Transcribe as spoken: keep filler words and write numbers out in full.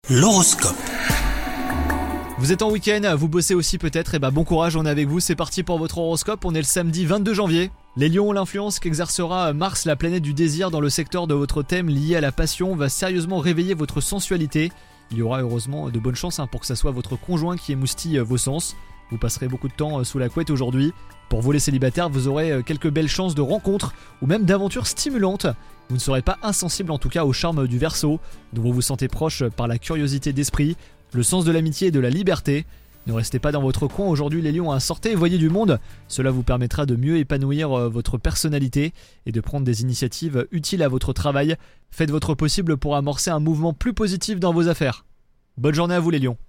L'horoscope. Vous êtes en week-end, vous bossez aussi peut-être, et bah bon courage, on est avec vous, c'est parti pour votre horoscope, on est le samedi vingt-deux janvier. Les lions, l'influence qu'exercera Mars, la planète du désir dans le secteur de votre thème lié à la passion, va sérieusement réveiller votre sensualité. Il y aura heureusement de bonnes chances hein, pour que ça soit votre conjoint qui émoustille vos sens. Vous passerez beaucoup de temps sous la couette aujourd'hui. Pour vous les célibataires, vous aurez quelques belles chances de rencontres ou même d'aventures stimulantes. Vous ne serez pas insensible en tout cas au charme du Verseau, dont vous vous sentez proche par la curiosité d'esprit, le sens de l'amitié et de la liberté. Ne restez pas dans votre coin aujourd'hui les lions, hein. Sortez et voyez du monde. Cela vous permettra de mieux épanouir votre personnalité et de prendre des initiatives utiles à votre travail. Faites votre possible pour amorcer un mouvement plus positif dans vos affaires. Bonne journée à vous les lions.